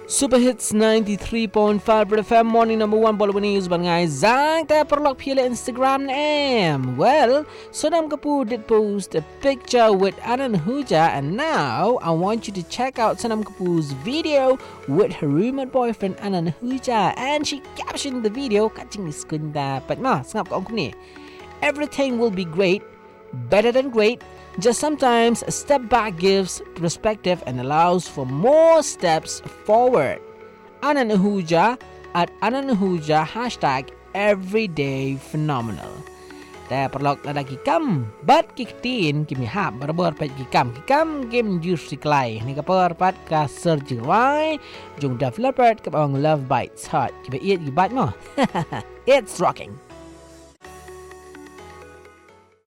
Super Hits 93.5 FM Morning number 1 Bollywood News ban ngai zang ta perlok phile Instagram em. Well, Sonam Kapoor did post a picture with Anand Ahuja, and now I want you to check out Sonam Kapoor's video with her rumored boyfriend Anand Ahuja, and she captioned the video kaching skun dapat ma sangap ka ni. Everything will be great, better than great. Just sometimes a step back gives perspective and allows for more steps forward. Anand Ahuja at Anand Ahuja #everyday phenomenal.แต่ประลอกระดับกิกรรมบัดกิกตีนกิมีหาบระเบิดไปกิกรรมเกมยูสิไกลนี่ก็เปิดปัดกาเซอร์จิไว้จง developer กับอง Love Bites Hot กิไปเอียดกิบัดมั้ง It's rocking